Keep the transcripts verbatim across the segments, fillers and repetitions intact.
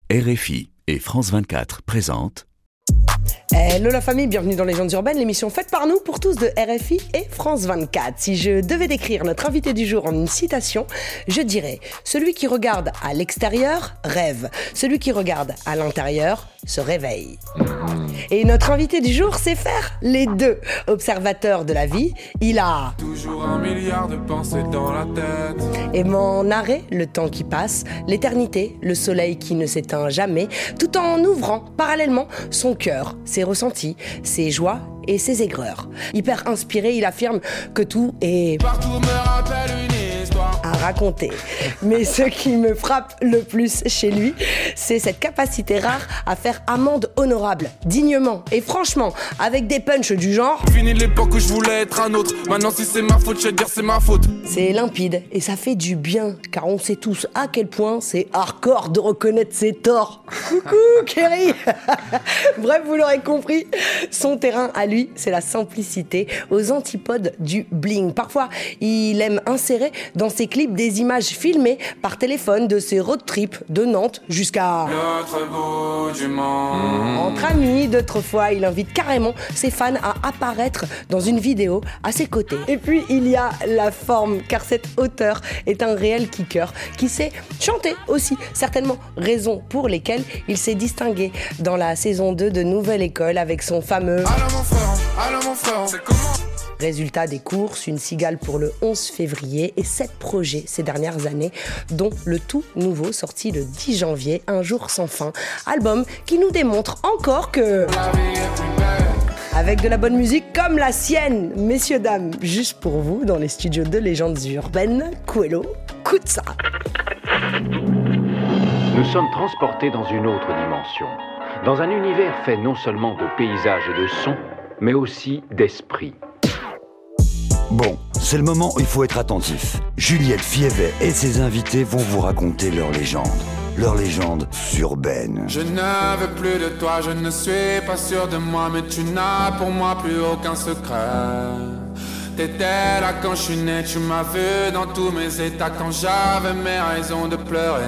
R F I et France vingt-quatre présentent Hello la famille, bienvenue dans Légendes urbaines, l'émission faite par nous pour tous de R F I et France vingt-quatre. Si je devais décrire notre invité du jour en une citation, je dirais « Celui qui regarde à l'extérieur rêve, celui qui regarde à l'intérieur se réveille ». Et notre invité du jour sait faire les deux. Observateur de la vie, il a toujours un milliard de pensées dans la tête. aimant narrer le temps qui passe, l'éternité, le soleil qui ne s'éteint jamais, tout en ouvrant parallèlement son cœur, ses ressentis, ses joies et ses aigreurs. Hyper inspiré, il affirme que tout est Partout me rappelle une histoire. à raconter. Mais ce qui me frappe le plus chez lui, c'est cette capacité rare à faire amende honorable, dignement et franchement, avec des punchs du genre Fini l'époque où je voulais être un autre. Maintenant si c'est ma faute, je vais dire c'est ma faute. c'est limpide et ça fait du bien, car on sait tous à quel point c'est hardcore de reconnaître ses torts. Coucou Kerry. Bref, vous l'aurez compris, son terrain à lui, c'est la simplicité, aux antipodes du bling. Parfois, il aime insérer dans ses clips des images filmées par téléphone de ses road trips de Nantes jusqu'à L'autre bout du monde. entre amis. D'autres fois, il invite carrément ses fans à apparaître dans une vidéo à ses côtés. Et puis, il y a la forme, car cet auteur est un réel kicker qui sait chanter aussi. Certainement raison pour lesquelles il s'est distingué dans la saison deux de Nouvelle École avec son fameux Allô mon frère, allô mon frère. C'est comment? résultat des courses, une cigale pour le onze février et sept projets ces dernières années, dont le tout nouveau sorti le dix janvier, Un jour sans fin, album qui nous démontre encore que La vie est plus belle. avec de la bonne musique comme la sienne, messieurs, dames, juste pour vous, dans les studios de Légendes urbaines, Quello, écoute ça. Nous sommes transportés dans une autre dimension, dans un univers fait non seulement de paysages et de sons, mais aussi d'esprit. Bon, c'est le moment où il faut être attentif. Juliette Fievet et ses invités vont vous raconter leur légende. Leur légende urbaine. Je ne veux plus de toi, je ne suis pas sûr de moi, mais tu n'as pour moi plus aucun secret. T'étais là quand je suis né, tu m'as vu dans tous mes états quand j'avais mes raisons de pleurer.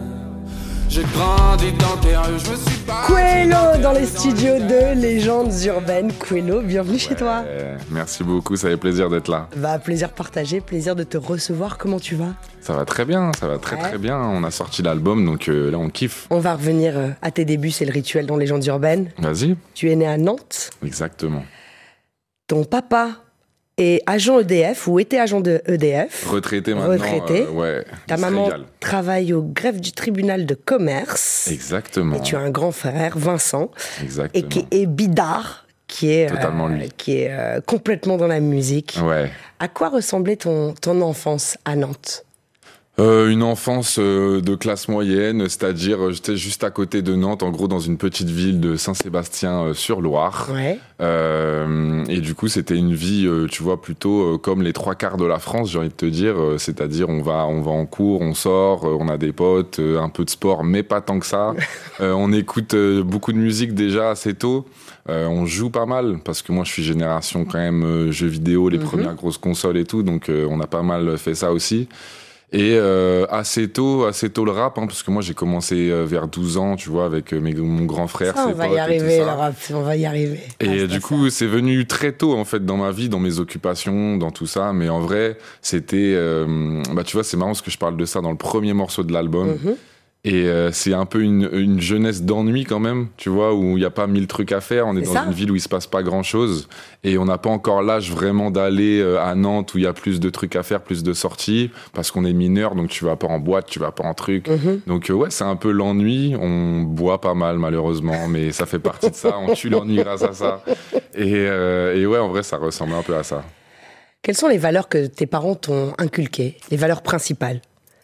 J'ai grandi dans tes rues, je me suis pas. Quello dans les studios de Légendes urbaines. Quello, bienvenue chez toi. Euh, merci beaucoup, ça fait plaisir d'être là. Bah, plaisir partagé, plaisir de te recevoir. Comment tu vas? Ça va très bien, ça va très Ouais. très bien. On a sorti l'album, donc euh, là on kiffe. On va revenir euh, à tes débuts, c'est le rituel dans Légendes urbaines. Vas-y. Tu es né à Nantes. Exactement. Ton papa est agent E D F ou était agent de E D F. Retraité maintenant. Retraité. euh, ouais. Ta il se maman régale. travaille au greffe du tribunal de commerce. Exactement. Et tu as un grand frère, Vincent, Exactement. et qui est bidard, qui est, Totalement euh, lui. qui est euh, complètement dans la musique. Ouais. À quoi ressemblait ton, ton enfance à Nantes? Euh, une enfance euh, de classe moyenne, c'est-à-dire euh, j'étais juste à côté de Nantes, en gros dans une petite ville de Saint-Sébastien-sur-Loire. Ouais. Euh, et du coup, c'était une vie, euh, tu vois, plutôt euh, comme les trois quarts de la France, j'ai envie de te dire. Euh, c'est-à-dire, on va, on va en cours, on sort, euh, on a des potes, euh, un peu de sport, mais pas tant que ça. Euh, on écoute euh, beaucoup de musique déjà assez tôt. Euh, on joue pas mal, parce que moi, je suis génération quand même euh, jeux vidéo, les Mhm. premières grosses consoles et tout. Donc, euh, on a pas mal fait ça aussi. Et euh, assez tôt, assez tôt le rap, hein, parce que moi j'ai commencé euh, vers douze ans, tu vois, avec euh, mes, mon grand frère, Ça, ses on va potes y et arriver, tout le ça. rap, on va y arriver. Et Ah, c'est du ça. coup, c'est venu très tôt en fait dans ma vie, dans mes occupations, dans tout ça. Mais en vrai, c'était, euh, bah tu vois, c'est marrant parce que je parle de ça dans le premier morceau de l'album. Mhm. Et euh, c'est un peu une, une jeunesse d'ennui quand même, tu vois, où il n'y a pas mille trucs à faire. On est C'est dans ça. une ville où il se passe pas grand-chose. Et on n'a pas encore l'âge vraiment d'aller euh, à Nantes où il y a plus de trucs à faire, plus de sorties. Parce qu'on est mineur, donc tu vas pas en boîte, tu vas pas en truc. Mhm. Donc euh, ouais, c'est un peu l'ennui. On boit pas mal malheureusement, mais ça fait partie de ça. On tue l'ennui grâce à ça. Et, euh, et ouais, en vrai, ça ressemble un peu à ça. Quelles sont les valeurs que tes parents t'ont inculquées, les valeurs principales?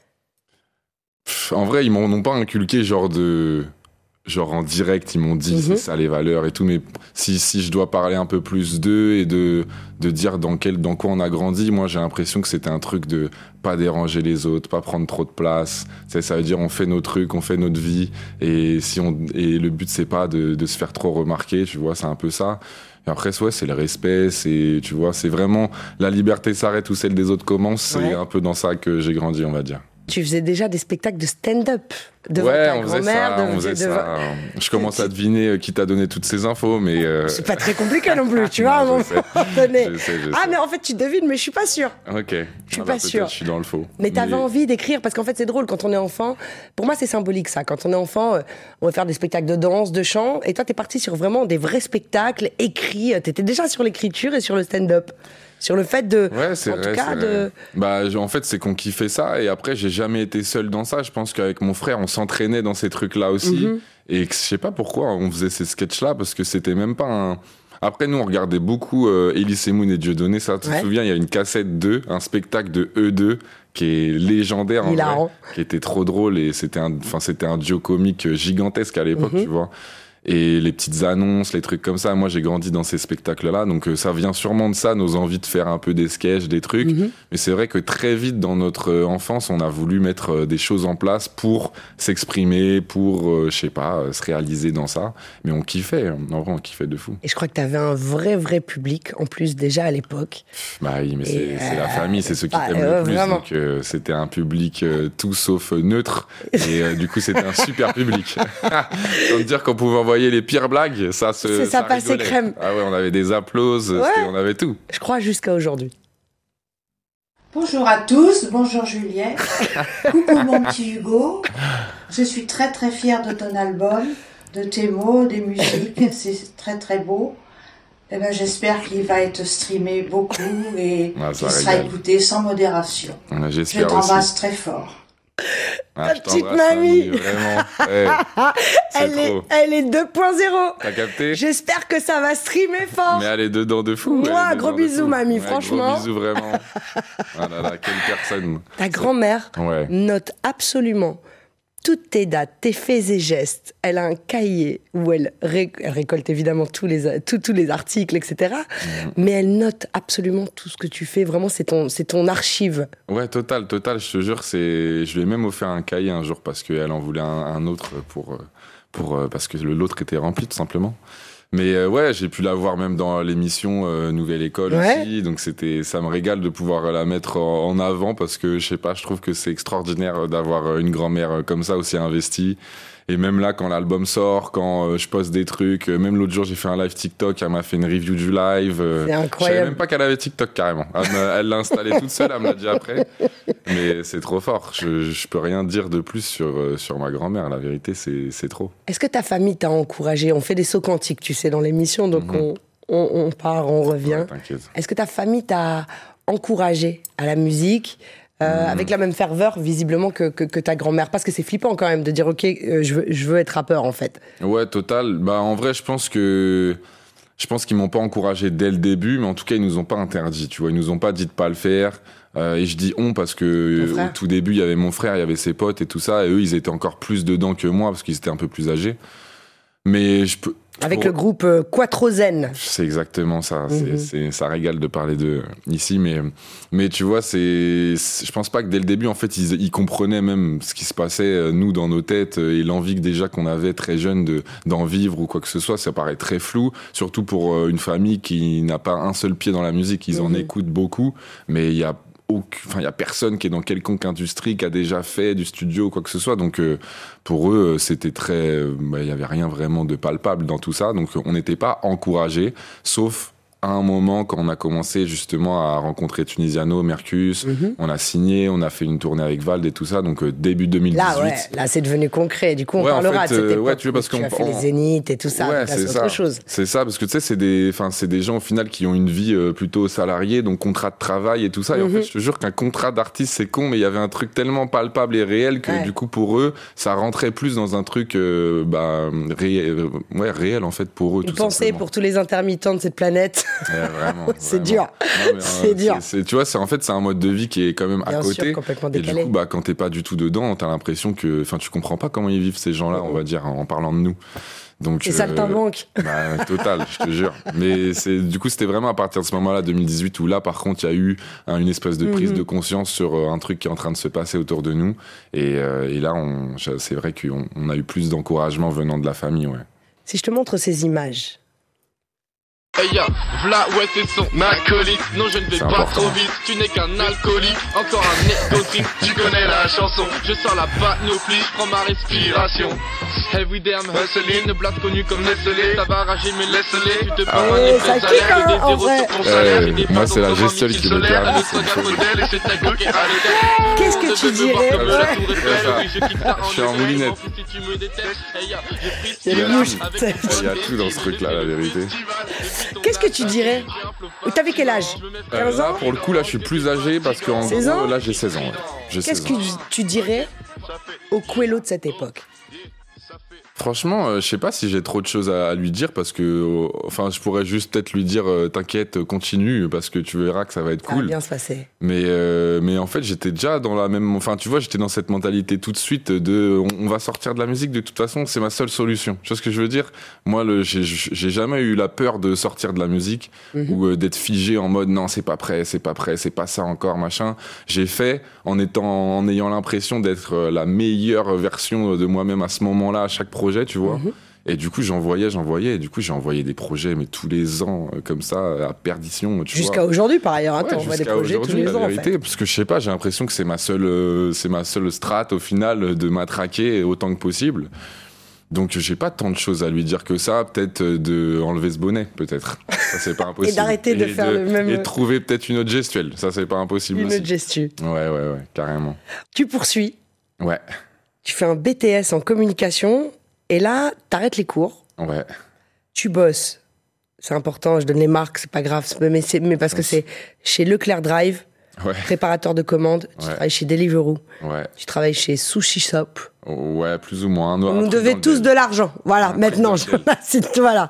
Pff, En vrai, ils m'en ont pas inculqué genre de... Genre en direct, ils m'ont dit Mhm. c'est ça les valeurs et tout, mais si, si je dois parler un peu plus d'eux et de, de dire dans, quel, dans quoi on a grandi, moi j'ai l'impression que c'était un truc de pas déranger les autres, pas prendre trop de place. Tu sais, ça veut dire on fait nos trucs, on fait notre vie et, si on, et le but c'est pas de, de se faire trop remarquer, tu vois, c'est un peu ça. Et après, ouais, c'est le respect, c'est, tu vois, c'est vraiment la liberté s'arrête où celle des autres commence, c'est Ouais. un peu dans ça que j'ai grandi, on va dire. tu faisais déjà des spectacles de stand-up devant ouais, ta on faisait grand-mère. ça, de- on faisait de- ça. Je commence à deviner qui t'a donné toutes ces infos, mais... euh, C'est pas très compliqué non plus, tu vois, à un Non, moment je sais. donné. Je sais, je Ah, sais. mais en fait, tu devines, mais je suis pas sûre. Ok. Je suis Ah pas bah, sûre. peut-être Je suis dans le faux. Mais t'avais envie d'écrire, parce qu'en fait, c'est drôle, quand on est enfant, pour moi, c'est symbolique, ça. Quand on est enfant, euh, on va faire des spectacles de danse, de chant, et toi, t'es parti sur vraiment des vrais spectacles écrits. T'étais déjà sur l'écriture et sur le stand-up. Sur le fait de... Ouais, c'est en vrai. tout cas, c'est de... vrai. Bah, j- en fait, c'est qu'on kiffait ça. Et après, j'ai jamais été seul dans ça. Je pense qu'avec mon frère, on s'entraînait dans ces trucs-là aussi. Mhm. Et que je sais pas pourquoi on faisait ces sketchs-là, parce que c'était même pas un. Après, nous, on regardait beaucoup euh, Elise Moon et Dieudonné. Ça, tu te Ouais. souviens, il y a une cassette deux, un spectacle de eux deux qui est légendaire en Hilarant. vrai, qui était trop drôle et c'était un, enfin, c'était un duo comique gigantesque à l'époque, Mhm. tu vois. Et les petites annonces, les trucs comme ça. Moi, j'ai grandi dans ces spectacles-là, donc euh, ça vient sûrement de ça, nos envies de faire un peu des sketchs, des trucs. Mhm. Mais c'est vrai que très vite dans notre euh, enfance, on a voulu mettre euh, des choses en place pour s'exprimer, pour, euh, je sais pas, euh, se réaliser dans ça. Mais on kiffait, hein. En vrai, on kiffait de fou. Et je crois que t'avais un vrai, vrai public, en plus, déjà à l'époque. Bah oui, mais c'est Et, c'est la famille, c'est ceux qui bah, t'aiment euh, le plus. vraiment. Donc euh, c'était un public euh, tout sauf euh, neutre. Et euh, du coup, c'était un super public. Sans dire qu'on pouvait envoyer les pires blagues, ça se. C'est ça, passait rigolait. crème. Ah ouais, on avait des applauses, Ouais. c'était- on avait tout. Je crois jusqu'à aujourd'hui. Bonjour à tous, bonjour Juliette. Coucou mon petit Hugo. Je suis très très fière de ton album, de tes mots, des musiques, c'est très très beau. Eh ben, j'espère qu'il va être streamé beaucoup et Ah, ça qu'il sera régale. écouté sans modération. Ouais, Je J'espère aussi. t'embrasse très fort. Ah, Ta je petite t'embrasse, mamie. Vraiment. Ouais, c'est Elle est, trop. elle est deux point zéro. T'as capté? J'espère que ça va streamer fort. Mais elle est dedans de fou. Moi, elle est gros dedans de bisous, fou. mamie, Ouais, franchement. Gros bisous, vraiment. Ah là là, quelle personne. Ta grand-mère Ouais. note absolument toutes tes dates, tes faits et gestes. Elle a un cahier où elle, ré- elle récolte évidemment tous les, tous, tous les articles, et cetera. Mhm. Mais elle note absolument tout ce que tu fais. Vraiment, c'est ton, c'est ton archive. Ouais, total, total. Je te jure, c'est. Je lui ai même offert un cahier un jour parce qu'elle en voulait un, un autre pour, euh, pour euh, parce que le l'autre était rempli tout simplement. Mais euh, ouais, j'ai pu la voir même dans l'émission euh, Nouvelle École Ouais. aussi. Donc c'était, ça me régale de pouvoir la mettre en, en avant parce que je sais pas, je trouve que c'est extraordinaire d'avoir une grand-mère comme ça aussi investie. Et même là, quand l'album sort, quand euh, je poste des trucs, euh, même l'autre jour, j'ai fait un live TikTok, elle m'a fait une review du live. euh, C'est Je savais incroyable. même pas qu'elle avait TikTok carrément. Elle me- elle l'a installé toute seule, elle me l'a dit après. Mais c'est trop fort. Je, je peux rien dire de plus sur, euh, sur ma grand-mère. La vérité, c'est c'est trop. Est-ce que ta famille t'a encouragé? On fait des sauts quantiques, tu sais, dans l'émission, donc Mhm. on, on, on part, on revient. Ouais, T'inquiète. Est-ce que ta famille t'a encouragé à la musique euh, Mhm. avec la même ferveur, visiblement, que, que, que ta grand-mère? Parce que c'est flippant quand même de dire, OK, euh, je, veux, je veux être rappeur, en fait. Ouais, total. Bah, en vrai, je pense que. Je pense qu'ils m'ont pas encouragé dès le début, mais en tout cas, ils nous ont pas interdit. Tu vois, ils nous ont pas dit de pas le faire. Euh, et je dis on parce que Ton frère. au tout début, il y avait mon frère, il y avait ses potes et tout ça, et eux, ils étaient encore plus dedans que moi parce qu'ils étaient un peu plus âgés. Mais je peux. Avec pour- le groupe euh, Quattrozen. C'est exactement ça. C'est- Mhm. c'est, ça régale de parler de ici, mais mais tu vois, c'est, c'est- je pense pas que dès le début, en fait, ils, ils comprenaient même ce qui se passait euh, nous dans nos têtes euh, et l'envie que déjà qu'on avait très jeune de d'en vivre ou quoi que ce soit. Ça paraît très flou, surtout pour euh, une famille qui n'a pas un seul pied dans la musique. Ils en Mhm. écoutent beaucoup, mais il y a aucun- enfin, il y a personne qui est dans quelconque industrie qui a déjà fait du studio ou quoi que ce soit. Donc, euh, pour eux, euh, c'était très, euh, bah, il y avait rien vraiment de palpable dans tout ça. Donc, euh, on n'était pas encouragés, sauf à un moment quand on a commencé justement à rencontrer Tunisiano, Mercus. Mhm. On a signé, on a fait une tournée avec Vald et tout ça. Donc, euh, début deux mille dix-huit. Là, ouais, là, c'est devenu concret. Du coup, on Ouais, en parlera fait, de cette euh, époque ouais, tu vois, où parce tu qu'on- as fait on- les zéniths et tout ça. Ouais, Là, c'est c'est ça. autre chose. C'est ça, parce que tu sais, c'est des, enfin, c'est des gens au final qui ont une vie euh, plutôt salariée, donc contrat de travail et tout ça. Et en Mhm. fait, je te jure qu'un contrat d'artiste, c'est con, mais il y avait un truc tellement palpable et réel que Ouais. du coup, pour eux, ça rentrait plus dans un truc, euh, bah, réel, euh, ouais, réel en fait pour eux. Une tout pensée simplement. pour tous les intermittents de cette planète. Ouais, vraiment, C'est vraiment. dur. Non, mais, euh, C'est dur. c'est- tu vois, c'est en fait, c'est un mode de vie qui est quand même à Bien côté. sûr, complètement Et du décalé. coup, bah, quand t'es pas du tout dedans, t'as l'impression que, enfin, tu comprends pas comment ils vivent ces gens-là, on va dire, en parlant de nous. Donc, C'est ça euh, le timbanque. bah, total, je te jure. Mais c'est, du coup, c'était vraiment à partir de ce moment-là, deux mille dix-huit, où là, par contre, il y a eu hein, une espèce de prise Mhm. de conscience sur euh, un truc qui est en train de se passer autour de nous. Et, euh, et là, on, c'est vrai qu'on on a eu plus d'encouragement venant de la famille, ouais. Si je te montre ces images, Hey ya, v'là, ouais c'est son acolyte. Non je ne vais C'est pas important. trop vite, tu n'es qu'un alcoolique. Encore un négotique, tu connais la chanson. Je sors la panoplie, je prends ma respiration. Everyday I'm hustling, une blase connue comme Nestlé. Ça va rager mais laisse-les, tu te prends un Eh, effet ça salaire. kick, hein, Que des en zéros vrai. sur ton salaire. Eh, Et des moi, pardons c'est la sur un gestuelle missile qui me solaire. permet, Le c'est soda une modèle et c'est ta go qui est à l'hôtel. Qu'est-ce que tu Je veux voir dirais? comme la Ouais. tour Eiffel, ça. oui, je kick ça Je suis en degrés. moulinette. M'en fous si tu me détestes. Hey ya, j'ai pris Il y a les ce mouches. avec Il une y a bonne tout dans ce truc-là, la vérité. Qu'est-ce que tu dirais? T'avais quel âge? Euh, quinze là, ans? pour le coup, là, je suis plus âgé parce que en seize ans gros, là, j'ai seize ans. Ouais. J'ai Qu'est-ce seize ans. que tu dirais au Quello de cette époque? Franchement, euh, je sais pas si j'ai trop de choses à, à lui dire parce que, euh, enfin, je pourrais juste peut-être lui dire, euh, t'inquiète, continue parce que tu verras que ça va être Ça va cool. bien se passer. Mais, euh, mais en fait, j'étais déjà dans la même, enfin, tu vois, j'étais dans cette mentalité tout de suite de, on, on va sortir de la musique de toute façon, c'est ma seule solution. Tu vois ce que je veux dire? Moi, le, j'ai, j'ai jamais eu la peur de sortir de la musique Mhm. ou euh, d'être figé en mode non, c'est pas prêt, c'est pas prêt, c'est pas ça encore, machin. J'ai fait en étant, en ayant l'impression d'être euh, la meilleure version de moi-même à ce moment-là, à chaque projet, tu vois. Mhm. Et du coup, j'envoyais, j'envoyais, et du coup, j'ai envoyé des projets, mais tous les ans, euh, comme ça, à perdition, tu vois. Jusqu'à aujourd'hui, par ailleurs. Attends, Ouais, on voit des jusqu'à projets tous aujourd'hui, les la ans, en vérité, fait. parce que je sais pas, j'ai l'impression que c'est ma seule, euh, c'est ma seule strate au final de matraquer autant que possible. Donc j'ai pas tant de choses à lui dire que ça, peut-être euh, de enlever ce bonnet, peut-être. Ça c'est pas impossible. Et d'arrêter de faire le même- Et de trouver peut-être une autre gestuelle, ça c'est pas impossible Une aussi. autre gestu. Ouais ouais ouais, carrément. Tu poursuis, Ouais tu fais un B T S en communication, et là, t'arrêtes les cours, ouais. tu bosses. C'est important, je donne les marques, c'est pas grave, c'est- mais, c'est- mais parce que c'est chez Leclerc Drive, Ouais préparateur de commandes, tu Ouais. travailles chez Deliveroo, ouais tu travailles chez Sushi Shop. ouais, plus ou moins. Un, Vous un nous truc devez dans le tous dev. de l'argent. Voilà, Un truc maintenant, dans je... le dev. c'est- voilà.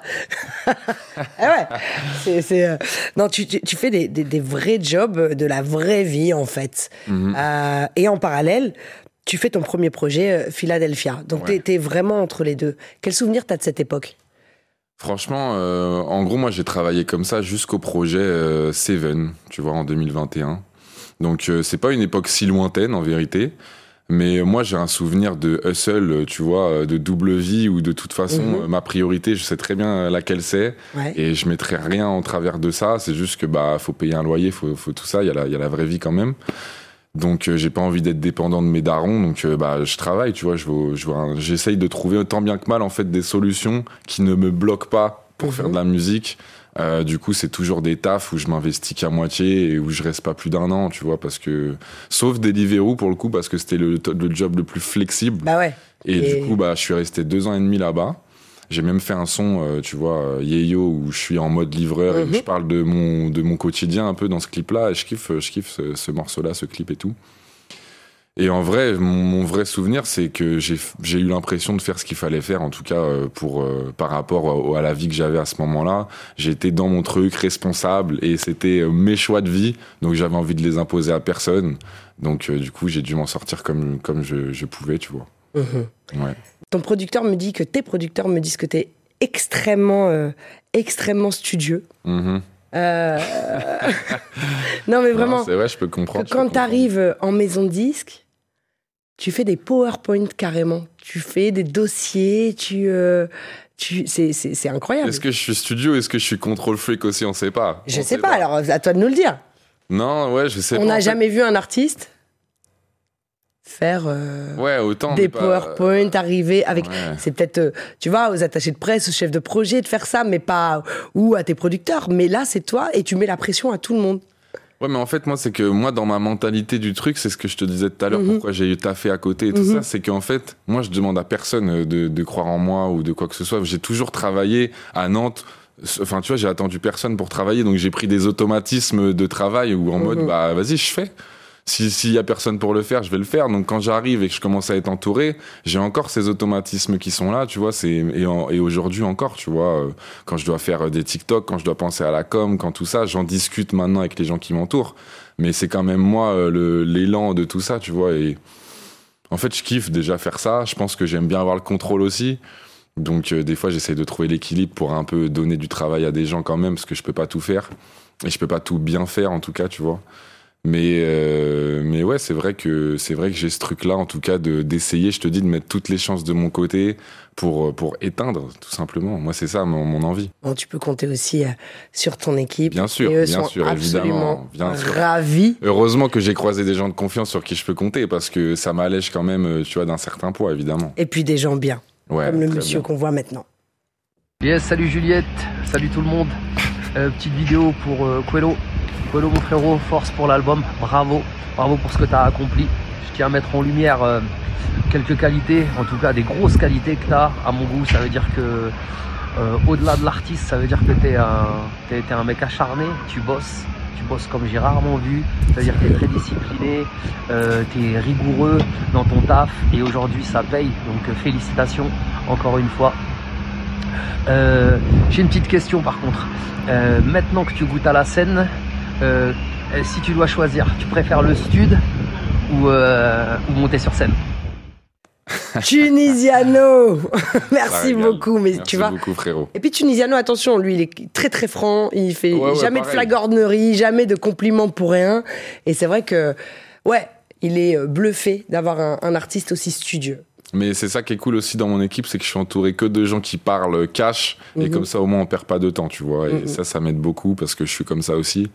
Eh ouais, c'est, c'est, euh, non, tu, tu, tu fais des, des, des vrais jobs de la vraie vie, en fait. Mhm. Euh, et en parallèle, tu fais ton premier projet, euh, Philadelphia. Donc, Ouais. t'es, t'es vraiment entre les deux. Quel souvenir t'as de cette époque? Franchement, euh, en gros, moi, j'ai travaillé comme ça jusqu'au projet euh, Seven, tu vois, en deux mille vingt et un. Donc, euh, c'est pas une époque si lointaine, en vérité. Mais moi, j'ai un souvenir de hustle, euh, tu vois, euh, de double vie, où de toute façon, Mhm. euh, ma priorité, je sais très bien laquelle c'est. Ouais. Et je mettrai rien en travers de ça. C'est juste que, bah, faut payer un loyer, faut, faut tout ça. Il y a la, il y a la vraie vie quand même. Donc, euh, j'ai pas envie d'être dépendant de mes darons. Donc, euh, bah, je travaille, tu vois. Je vois, je vois un- j'essaye de trouver autant bien que mal, en fait, des solutions qui ne me bloquent pas pour Mhm. faire de la musique. Euh, du coup, c'est toujours des tafs où je m'investis qu'à moitié et où je reste pas plus d'un an, tu vois, parce que, sauf Deliveroo pour le coup, parce que c'était le, le job le plus flexible. Bah ouais. Et, Et- du coup, bah, je suis resté deux ans et demi là-bas. J'ai même fait un son, euh, tu vois, euh, Yeyo, où je suis en mode livreur et où Mhm. je parle de mon, de mon quotidien un peu dans ce clip-là. Et je kiffe, je kiffe ce, ce morceau-là, ce clip et tout. Et en vrai, mon, mon vrai souvenir, c'est que j'ai, j'ai eu l'impression de faire ce qu'il fallait faire, en tout cas euh, pour euh, par rapport au- à la vie que j'avais à ce moment-là. J'étais dans mon truc, responsable, et c'était euh, mes choix de vie, donc j'avais envie de les imposer à personne. Donc euh, du coup, j'ai dû m'en sortir comme comme je, je pouvais, tu vois. Mhm. Ouais. Ton producteur me dit que tes producteurs me disent que t'es extrêmement, euh, extrêmement studieux. Mhm. Euh, non, mais vraiment. Non, c'est vrai, je peux comprendre. Que je peux quand comprendre. t'arrives en maison de disque, tu fais des PowerPoint carrément. Tu fais des dossiers, tu, euh, tu, c'est, c'est, c'est incroyable. Est-ce que je suis studio, est-ce que je suis control freak aussi, on sait pas. Je On sais sait pas, alors à toi de nous le dire. Non, ouais, je sais On pas. en n'a fait. jamais vu un artiste faire euh, Ouais, autant. des mais pas- PowerPoint, arriver avec. Ouais. C'est peut-être, euh, tu vois, aux attachés de presse, aux chefs de projet de faire ça, mais pas. Ou à tes producteurs. Mais là, c'est toi et tu mets la pression à tout le monde. Ouais, mais en fait, moi, c'est que moi, dans ma mentalité du truc, c'est ce que je te disais tout à l'heure, Mhm. pourquoi j'ai eu taffé à côté et tout Mhm. ça, c'est qu'en fait, moi, je demande à personne de, de croire en moi ou de quoi que ce soit. J'ai toujours travaillé à Nantes. Enfin, tu vois, j'ai attendu personne pour travailler, donc j'ai pris des automatismes de travail où en Mhm. mode, bah, vas-y, je fais. Si, s'il y a personne pour le faire, je vais le faire. Donc, quand j'arrive et que je commence à être entouré, j'ai encore ces automatismes qui sont là, tu vois, c'est, et, en- et aujourd'hui encore, tu vois, euh, quand je dois faire des TikTok, quand je dois penser à la com, quand tout ça, j'en discute maintenant avec les gens qui m'entourent. Mais c'est quand même moi, euh, le, l'élan de tout ça, tu vois, et en fait, je kiffe déjà faire ça. Je pense que j'aime bien avoir le contrôle aussi. Donc, euh, des fois, j'essaie de trouver l'équilibre pour un peu donner du travail à des gens quand même, parce que je peux pas tout faire. Et je peux pas tout bien faire, en tout cas, tu vois. Mais, euh, mais ouais, c'est vrai que, c'est vrai que j'ai ce truc-là, en tout cas, de, d'essayer, je te dis, de mettre toutes les chances de mon côté pour, pour éteindre, tout simplement. Moi, c'est ça, mon, mon envie. Bon, tu peux compter aussi euh, sur ton équipe. Bien sûr, et eux bien sont sûr, absolument évidemment. Bien sûr. Ravis. Heureusement que j'ai croisé des gens de confiance sur qui je peux compter, parce que ça m'allège quand même, tu vois, d'un certain poids, évidemment. Et puis des gens bien, Ouais, comme le très monsieur bien. qu'on voit maintenant. Yes, salut Juliette, salut tout le monde. Euh, petite vidéo pour euh, Quello. Quello, mon frérot, force pour l'album, bravo, bravo pour ce que tu as accompli. Je tiens à mettre en lumière euh, quelques qualités, en tout cas des grosses qualités que tu as. À mon goût, ça veut dire que euh, au-delà de l'artiste, ça veut dire que tu es un, t'es, t'es un mec acharné, tu bosses. Tu bosses comme j'ai rarement vu, ça veut dire que tu es très discipliné, euh, tu es rigoureux dans ton taf et aujourd'hui ça paye, donc euh, félicitations encore une fois. Euh, j'ai une petite question par contre, euh, maintenant que tu goûtes à la scène, euh, si tu dois choisir, tu préfères le stud ou, euh, ou monter sur scène? Tunisiano. Merci régale. beaucoup, mais Merci tu vois. beaucoup, frérot. Et puis Tunisiano, attention, lui, il est très très franc, il fait Ouais, ouais, jamais de pareil. flagornerie, jamais de compliments pour rien. Et c'est vrai que, ouais, il est euh, bluffé d'avoir un, un artiste aussi studieux. Mais c'est ça qui est cool aussi dans mon équipe, c'est que je suis entouré que de gens qui parlent cash, et Mhm. comme ça au moins on perd pas de temps, tu vois. Et Mhm. ça, ça m'aide beaucoup parce que je suis comme ça aussi.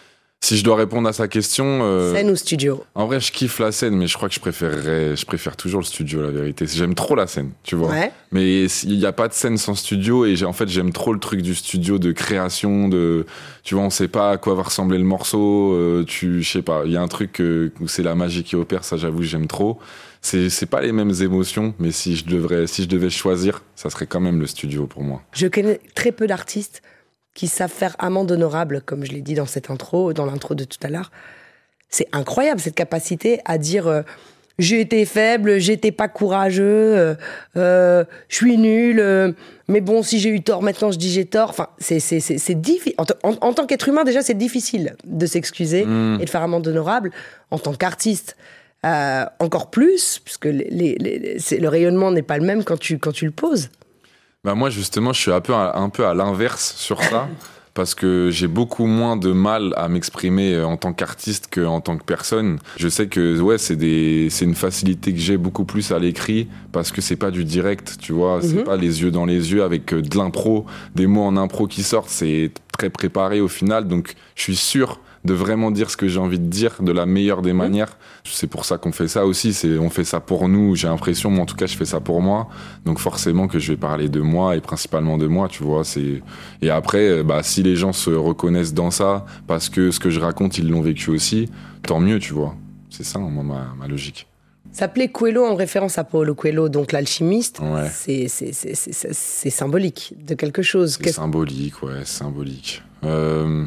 Si je dois répondre à sa question, euh, Scène ou studio? en vrai, je kiffe la scène, mais je crois que je préférerais, je préfère toujours le studio, la vérité. J'aime trop la scène, tu vois. Ouais. Mais il n'y a pas de scène sans studio, et j'ai, en fait, j'aime trop le truc du studio, de création, de, tu vois, on sait pas à quoi va ressembler le morceau, euh, tu, je sais pas, il y a un truc euh, où c'est la magie qui opère, ça, j'avoue, j'aime trop. C'est, c'est pas les mêmes émotions, mais si je devrais, si je devais choisir, ça serait quand même le studio pour moi. Je connais très peu d'artistes qui savent faire amende honorable, comme je l'ai dit dans cette intro, dans l'intro de tout à l'heure. C'est incroyable, cette capacité à dire euh, j'ai été faible, j'étais pas courageux, euh, euh, je suis nul, euh, mais bon, si j'ai eu tort, maintenant je dis j'ai tort. Enfin, c'est, c'est, c'est, c'est difficile. En, t- en, en tant qu'être humain, déjà, c'est difficile de s'excuser Mmh. et de faire amende honorable. En tant qu'artiste, euh, encore plus, puisque les, les, les, c'est, le rayonnement n'est pas le même quand tu, quand tu le poses. Bah moi justement, je suis un peu à, un peu à l'inverse sur ça, parce que j'ai beaucoup moins de mal à m'exprimer en tant qu'artiste qu'en tant que personne. Je sais que ouais, c'est des, c'est une facilité que j'ai beaucoup plus à l'écrit, parce que c'est pas du direct, tu vois, c'est Mhm. pas les yeux dans les yeux avec de l'impro, des mots en impro qui sortent, c'est très préparé au final, donc je suis sûr de vraiment dire ce que j'ai envie de dire de la meilleure des manières. C'est pour ça qu'on fait ça aussi, c'est, on fait ça pour nous, j'ai l'impression, moi en tout cas je fais ça pour moi, donc forcément que je vais parler de moi et principalement de moi, tu vois. C'est... Et après, bah, si les gens se reconnaissent dans ça, parce que ce que je raconte, ils l'ont vécu aussi, tant mieux, tu vois. C'est ça, moi, ma, ma logique. S'appelait Quello en référence à Paulo Coelho, donc l'alchimiste. Ouais. C'est, c'est, c'est, c'est, c'est, c'est symbolique de quelque chose. C'est Qu'est-ce- symbolique, ouais, symbolique. Euh...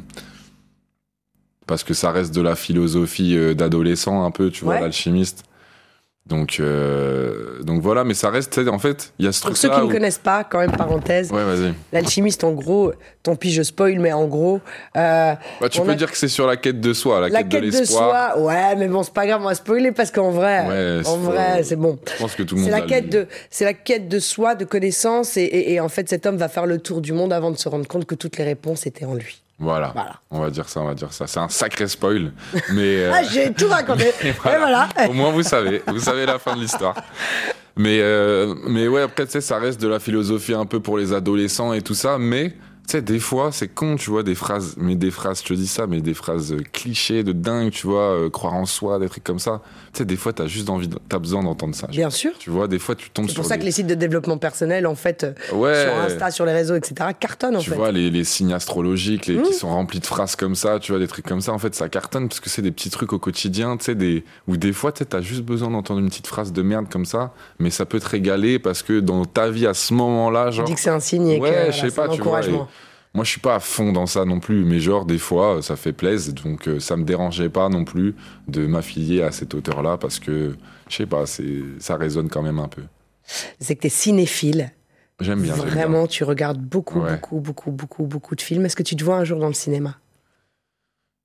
Parce que ça reste de la philosophie euh, d'adolescent un peu, tu vois, Ouais. l'alchimiste. Donc, euh... donc voilà, mais ça reste, tu sais, en fait, il y a ce Pour ceux truc-là qui ne où- connaissent pas, quand même, parenthèse, Ouais, vas-y. l'alchimiste, en gros, tant pis, je spoil, mais en gros. euh, Bah, tu on peux a- dire que c'est sur la quête de soi, la, La quête, quête de de l'espoir. soi, ouais, mais bon, c'est pas grave, on va spoiler parce qu'en vrai, Ouais, en c'est vrai, pas- c'est bon. Je pense que tout le monde C'est la l'a quête lu. de, c'est la quête de soi, de connaissance, et, et, et en fait, cet homme va faire le tour du monde avant de se rendre compte que toutes les réponses étaient en lui. Voilà. Voilà. On va dire ça, on va dire ça. C'est un sacré spoil, mais euh, Ah, j'ai tout raconté. et Et voilà. Au moins vous savez, vous savez la fin de l'histoire. Mais euh, mais ouais, après tu sais, ça reste de la philosophie un peu pour les adolescents et tout ça, mais tu sais, des fois, c'est con, tu vois, des phrases, mais des phrases, je te dis ça, mais des phrases euh, clichés de dingue, tu vois, euh, croire en soi, des trucs comme ça. Tu sais, des fois, t'as juste envie, de- t'as besoin d'entendre ça. Bien sûr. Tu vois, des fois, tu tombes C'est sur pour ça des... que les sites de développement personnel, en fait, euh, Ouais. sur Insta, sur les réseaux, et cetera, cartonnent, en Tu fait. vois, les, les signes astrologiques les, Mmh. qui sont remplis de phrases comme ça, tu vois, des trucs comme ça, en fait, ça cartonne parce que c'est des petits trucs au quotidien, tu sais, des, où des fois, tu sais, t'as juste besoin d'entendre une petite phrase de merde comme ça, mais ça peut te régaler parce que dans ta vie, à ce moment-là, Tu genre. dis que c'est un signe et Ouais, que voilà, je sais c'est pas, un tu vois. encouragement. et Moi, je suis pas à fond dans ça non plus, mais genre, des fois, ça fait plaisir, donc euh, ça me dérangeait pas non plus de m'affilier à cet auteur-là parce que, je sais pas, c'est, ça résonne quand même un peu. C'est que t'es cinéphile. J'aime bien, j'aime bien. Vraiment, tu regardes beaucoup, Ouais. beaucoup, beaucoup, beaucoup, beaucoup de films. Est-ce que tu te vois un jour dans le cinéma?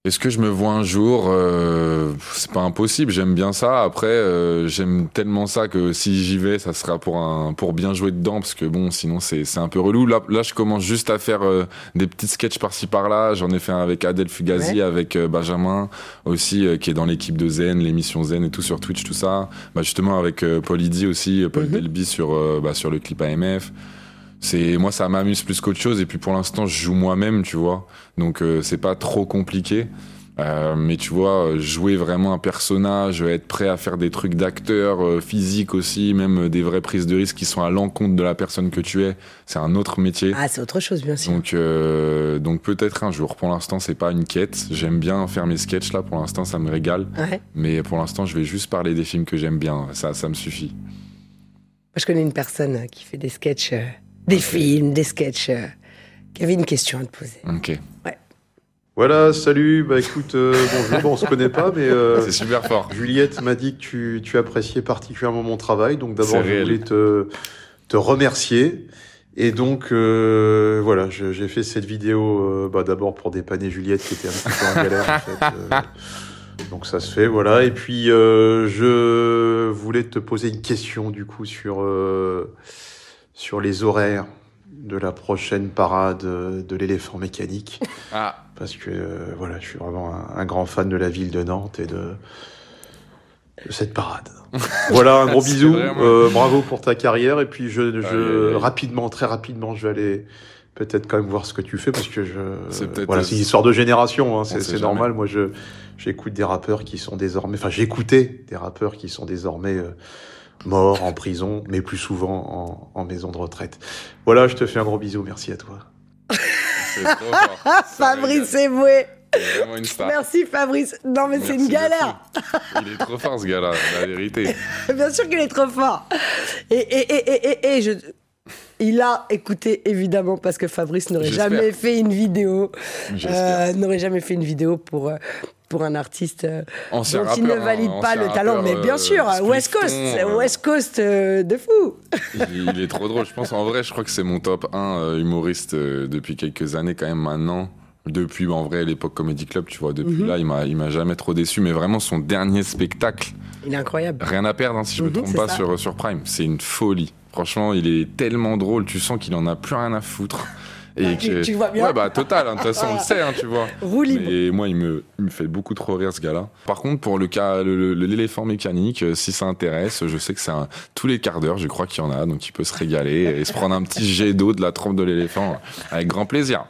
Est-ce que je me vois un jour euh, c'est pas impossible, j'aime bien ça. Après, euh, j'aime tellement ça que si j'y vais, ça sera pour un pour bien jouer dedans, parce que bon, sinon c'est c'est un peu relou. Là, là, je commence juste à faire euh, des petits sketchs par-ci par-là. J'en ai fait un avec Adèle Fugazi, ouais. avec euh, Benjamin aussi, euh, qui est dans l'équipe de Zen, l'émission Zen et tout sur Twitch, tout ça. Bah justement avec euh, Paul Idi aussi, Paul mm-hmm. Delby sur euh, bah, sur le clip A M F. C'est moi, ça m'amuse plus qu'autre chose. Et puis pour l'instant, je joue moi-même, tu vois. Donc euh, c'est pas trop compliqué. Euh, mais tu vois, jouer vraiment un personnage, être prêt à faire des trucs d'acteur, euh, physique aussi, même des vraies prises de risque qui sont à l'encontre de la personne que tu es, c'est un autre métier. Ah, c'est autre chose, bien sûr. Donc, euh, donc peut-être un jour. Pour l'instant, c'est pas une quête. J'aime bien faire mes sketchs là. Pour l'instant, ça me régale. Ouais. Mais pour l'instant, je vais juste parler des films que j'aime bien. Ça, ça me suffit. Moi, je connais une personne qui fait des sketchs, euh, des okay. films, des sketchs, euh, qui avait une question à te poser. Ok. Ouais. Voilà, salut, bah écoute, euh, bon, je, bon, on se connaît pas, mais euh, c'est super fort. Juliette m'a dit que tu, tu appréciais particulièrement mon travail, donc d'abord je voulais te, te remercier. Et donc, euh, voilà, je, j'ai fait cette vidéo euh, bah, d'abord pour dépanner Juliette qui était un petit peu en galère, en fait. Euh, donc ça se fait, voilà. Et puis, euh, je voulais te poser une question, du coup, sur, euh, sur les horaires de la prochaine parade de l'éléphant mécanique. Ah. Parce que euh, voilà, je suis vraiment un, un grand fan de la ville de Nantes et de, de cette parade. Voilà, un gros bisou. Vraiment... Euh, bravo pour ta carrière. Et puis, je, je ah, oui. rapidement, très rapidement, je vais aller peut-être quand même voir ce que tu fais, parce que je, c'est voilà, c'est une histoire de génération. Hein, c'est c'est normal. Moi, je j'écoute des rappeurs qui sont désormais, enfin, j'écoutais des rappeurs qui sont désormais euh, morts en prison, mais plus souvent en, en maison de retraite. Voilà, je te fais un gros bisou. Merci à toi. C'est trop fort. Fabrice Eboué. C'est vraiment une star. Merci Fabrice. Non mais Merci c'est une galère. Il est trop fort ce gars-là, la vérité. Bien sûr qu'il est trop fort. Et, et, et, et, et, et je... il a écouté évidemment, parce que Fabrice n'aurait J'espère. jamais fait une vidéo. Euh, n'aurait jamais fait une vidéo pour... Euh, pour un artiste euh, dont rappeur, il ne valide hein, pas le talent, rappeur, mais bien sûr, euh, West Coast, euh, West Coast euh, de fou. il, il est trop drôle, je pense. En vrai, je crois que c'est mon top un euh, humoriste euh, depuis quelques années quand même maintenant. Depuis, en vrai, l'époque Comedy Club, tu vois, depuis mm-hmm. là, il m'a, il m'a jamais trop déçu, mais vraiment son dernier spectacle. Il est incroyable. Rien à perdre, hein, si je me mm-hmm, trompe pas, sur, sur Prime. C'est une folie. Franchement, il est tellement drôle, tu sens qu'il en a plus rien à foutre. Et tu, que... tu vois bien. Ouais, bah, total, de hein, toute façon, on le sait, hein, tu vois. Roue libre. Et moi, il me, il me fait beaucoup trop rire, ce gars-là. Par contre, pour le cas, le, le, l'éléphant mécanique, euh, si ça intéresse, je sais que c'est un, tous les quarts d'heure, je crois qu'il y en a, donc il peut se régaler et se prendre un petit jet d'eau de la trompe de l'éléphant avec grand plaisir.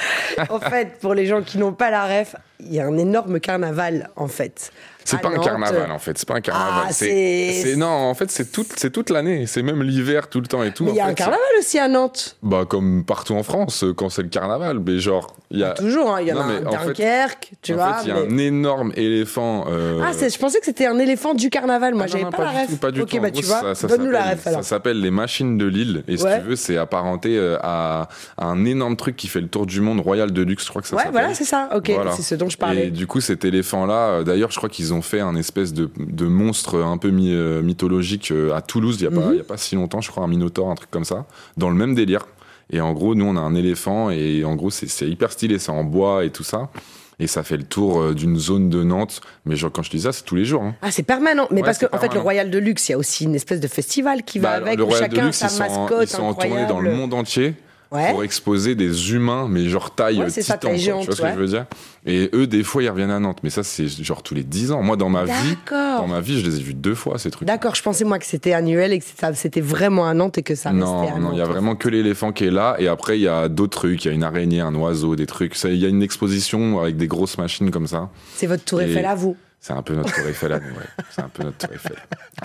En fait, pour les gens qui n'ont pas la ref, il y a un énorme carnaval, en fait. C'est pas Nantes. un carnaval, en fait. C'est pas un carnaval. Ah, c'est, c'est... c'est... Non, en fait, c'est toute, c'est toute l'année. C'est même l'hiver, tout le temps et tout. Mais il y a fait, un carnaval c'est... aussi à Nantes. Bah, comme partout en France, quand c'est le carnaval. Mais genre, il y a... Toujours, hein. Il y en non, a un à Dunkerque, fait, tu en vois. En fait, il y a mais... un énorme éléphant... Euh... Ah, c'est... je pensais que c'était un éléphant du carnaval. Moi, ah, j'avais non, non, pas, pas la ref. Tout, pas du ok, tout. bah, tu vois, ça, ça donne-nous la ref, alors. Ça s'appelle les Machines de Lille. Et si ouais. tu veux, c'est apparenté à, à un énorme truc qui fait le tour du monde, Royal Deluxe, je crois que ça ouais, s'appelle. Ouais, voilà, c'est ça. Ok, voilà. C'est ce dont je parlais. Et du coup, cet éléphant-là, d'ailleurs, je crois qu'ils ont fait un espèce de, de monstre un peu mi- mythologique à Toulouse, il n'y a, mm-hmm. a pas si longtemps, je crois, un minotaure, un truc comme ça, dans le même délire. Et en gros, nous, on a un éléphant, et en gros, c'est, c'est hyper stylé, c'est en bois et tout ça. Et ça fait le tour d'une zone de Nantes. Mais genre, quand je dis ça, c'est tous les jours. Hein. Ah, c'est permanent. Mais ouais, parce qu'en en fait, le Royal Deluxe, il y a aussi une espèce de festival qui va bah, avec, où chacun Deluxe, sa mascotte. Ils sont en tournée dans le monde entier. Ouais. Pour exposer des humains, mais genre taille ouais, titan, ça, taille géante, tu vois ce ouais. que je veux dire. Et eux, des fois, ils reviennent à Nantes. Mais ça, c'est genre tous les dix ans. Moi, dans ma D'accord. vie, dans ma vie, je les ai vus deux fois, ces trucs. D'accord, je pensais, moi, que c'était annuel et que c'était vraiment à Nantes et que ça restait non, à Nantes. Non, il y a vraiment que l'éléphant qui est là. Et après, il y a d'autres trucs. Il y a une araignée, un oiseau, des trucs. Il y a une exposition avec des grosses machines comme ça. C'est votre tour Eiffel à vous. C'est un peu notre tour Eiffel à nous, ouais. C'est un peu notre tour Eiffel.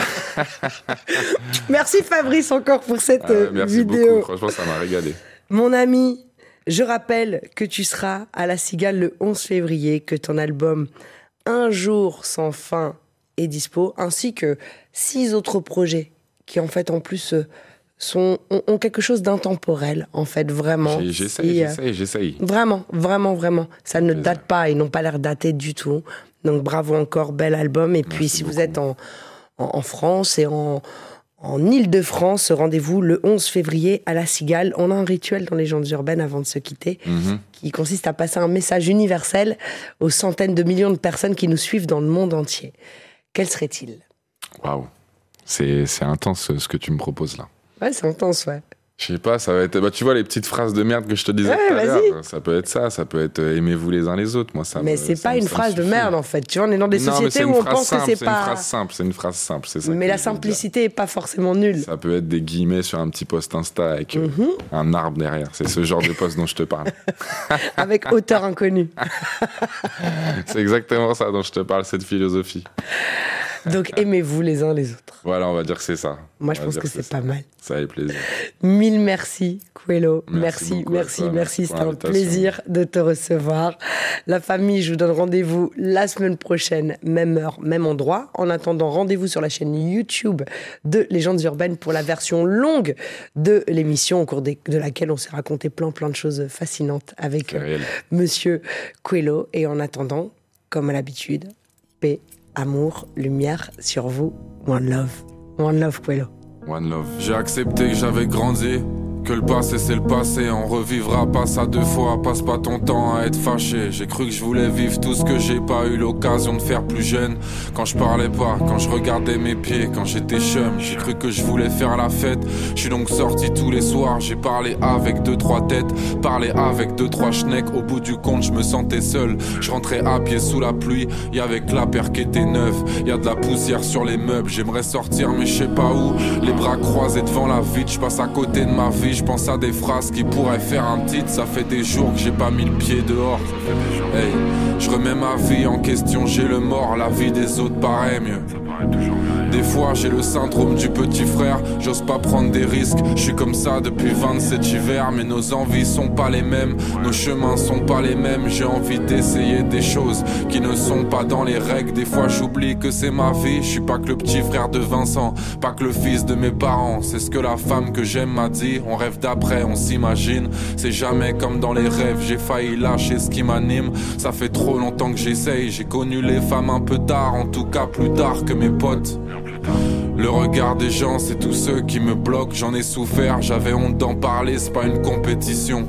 Merci Fabrice encore pour cette euh, merci vidéo. Merci beaucoup, franchement, ça m'a régalé. Mon ami, je rappelle que tu seras à La Cigale le onze février, que ton album Un jour sans fin est dispo, ainsi que six autres projets qui en fait en plus sont, ont, ont quelque chose d'intemporel, en fait, vraiment. J'ai, j'essaye, Et, j'essaye, j'essaye. Vraiment, vraiment, vraiment. Ça ne date pas, ils n'ont pas l'air datés du tout. Donc bravo encore, bel album. Et puis Merci si beaucoup. Vous êtes en, en, en France et en... en Ile-de-France. Rendez-vous le onze février à La Cigale. On a un rituel dans Légendes urbaines avant de se quitter mmh. qui consiste à passer un message universel aux centaines de millions de personnes qui nous suivent dans le monde entier. Quel serait-il ? Waouh, c'est, c'est intense ce que tu me proposes là. Ouais, c'est intense, ouais. Je sais pas, ça va être. Bah, tu vois, les petites phrases de merde que je te disais ouais, tout à vas-y. l'heure, ça peut être ça, ça peut être euh, aimez-vous les uns les autres. Moi, ça mais me, c'est ça pas me, une phrase de merde en fait. Tu vois, on est dans des non, sociétés où on pense simple, que c'est, c'est pas. C'est une phrase simple, c'est une phrase simple, c'est ça. Mais la simplicité est pas forcément nulle. Ça peut être des guillemets sur un petit post Insta avec mm-hmm. euh, un arbre derrière. C'est ce genre de post dont je te parle. Avec auteur inconnu. C'est exactement ça dont je te parle, cette philosophie. Donc aimez-vous les uns les autres. Voilà, on va dire que c'est ça. Moi, je pense que c'est, c'est pas mal. Ça fait plaisir. Mille merci, Coelho. Merci, merci, merci, toi, merci. C'était un plaisir de te recevoir. La famille, je vous donne rendez-vous la semaine prochaine, même heure, même endroit. En attendant, rendez-vous sur la chaîne YouTube de Légendes urbaines pour la version longue de l'émission, au cours de laquelle on s'est raconté plein, plein de choses fascinantes avec euh, Monsieur Coelho. Et en attendant, comme à l'habitude, paix, amour, lumière sur vous. One love. One love, Coelho. One love. J'ai accepté que j'avais grandi, que le passé c'est le passé, on revivra pas ça deux fois, passe pas ton temps à être fâché. J'ai cru que je voulais vivre tout ce que j'ai pas eu l'occasion de faire plus jeune. Quand je parlais pas, quand je regardais mes pieds, quand j'étais chum, j'ai cru que je voulais faire la fête. Je suis donc sorti tous les soirs, j'ai parlé avec deux trois têtes, parlé avec deux trois schnecks. Au bout du compte je me sentais seul, je rentrais à pied sous la pluie, y'avait que la paire qui était neuve, y'a de la poussière sur les meubles. J'aimerais sortir mais je sais pas où, les bras croisés devant la vitre, je passe à côté de ma vie. Je pense à des phrases qui pourraient faire un titre. Ça fait des jours que j'ai pas mis le pied dehors. Hey, je remets ma vie en question, j'ai le mort. La vie des autres paraît mieux. Des fois j'ai le syndrome du petit frère, j'ose pas prendre des risques. Je suis comme ça depuis vingt-sept hivers, mais nos envies sont pas les mêmes, nos chemins sont pas les mêmes. J'ai envie d'essayer des choses qui ne sont pas dans les règles. Des fois j'oublie que c'est ma vie, je suis pas que le petit frère de Vincent, pas que le fils de mes parents. C'est ce que la femme que j'aime m'a dit, on rêve d'après, on s'imagine. C'est jamais comme dans les rêves, j'ai failli lâcher ce qui m'anime. Ça fait trop longtemps que j'essaye, j'ai connu les femmes un peu tard, en tout cas plus tard que mes potes. Le regard des gens, c'est tous ceux qui me bloquent. J'en ai souffert, j'avais honte d'en parler, c'est pas une compétition.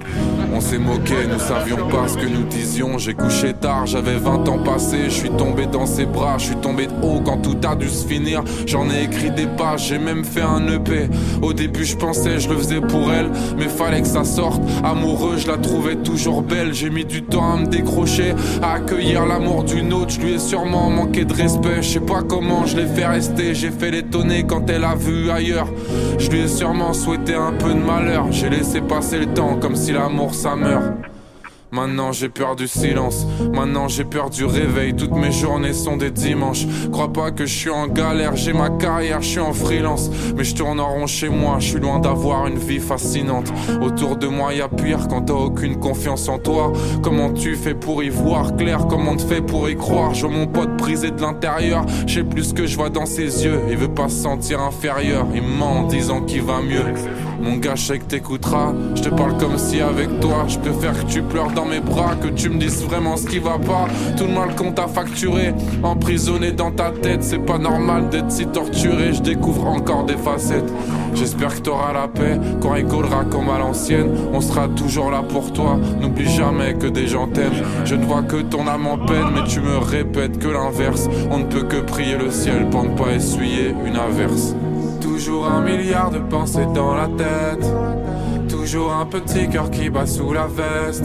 On s'est moqué, nous savions pas ce que nous disions. J'ai couché tard, j'avais vingt ans passés. Je suis tombé dans ses bras, je suis tombé de haut quand tout a dû se finir. J'en ai écrit des pages, j'ai même fait un E P. Au début je pensais je le faisais pour elle, mais fallait que ça sorte. Amoureux, je la trouvais toujours belle. J'ai mis du temps à me décrocher, à accueillir l'amour d'une autre. Je lui ai sûrement manqué de respect, je sais pas comment je l'ai fait rester. J'ai fait l'étonner quand elle a vu ailleurs. Je lui ai sûrement souhaité un peu de malheur. J'ai laissé passer le temps comme si l'amour ça meurt. Maintenant j'ai peur du silence, maintenant j'ai peur du réveil. Toutes mes journées sont des dimanches. Crois pas que je suis en galère, j'ai ma carrière, je suis en freelance. Mais je tourne en rond chez moi, je suis loin d'avoir une vie fascinante. Autour de moi y'a pire quand t'as aucune confiance en toi. Comment tu fais pour y voir clair, comment te fais pour y croire. Je vois mon pote brisé de l'intérieur, je sais plus ce que je vois dans ses yeux. Il veut pas se sentir inférieur, il me ment en disant qu'il va mieux. Mon gars, je sais que t'écouteras, je te parle comme si avec toi je préfère que tu pleures dans mes bras, que tu me dises vraiment ce qui va pas. Tout le mal qu'on t'a facturé, emprisonné dans ta tête. C'est pas normal d'être si torturé, je découvre encore des facettes. J'espère que t'auras la paix, qu'on rigolera comme à l'ancienne. On sera toujours là pour toi, n'oublie jamais que des gens t'aiment. Je ne vois que ton âme en peine, mais tu me répètes que l'inverse. On ne peut que prier le ciel pour ne pas essuyer une averse. Toujours un milliard de pensées dans la tête, toujours un petit cœur qui bat sous la veste.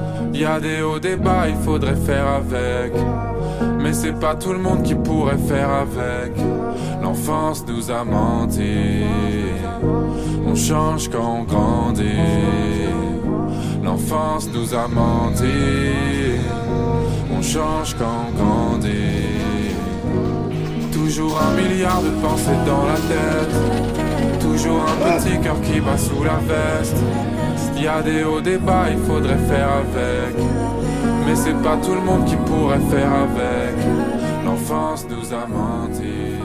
Y'a des hauts, des bas, il faudrait faire avec, mais c'est pas tout le monde qui pourrait faire avec. L'enfance nous a menti, on change quand on grandit. L'enfance nous a menti, on change quand on grandit. Toujours un milliard de pensées dans la tête, toujours un petit cœur qui bat sous la veste. Y'a des hauts, des bas, il faudrait faire avec, mais c'est pas tout le monde qui pourrait faire avec. L'enfance nous a menti.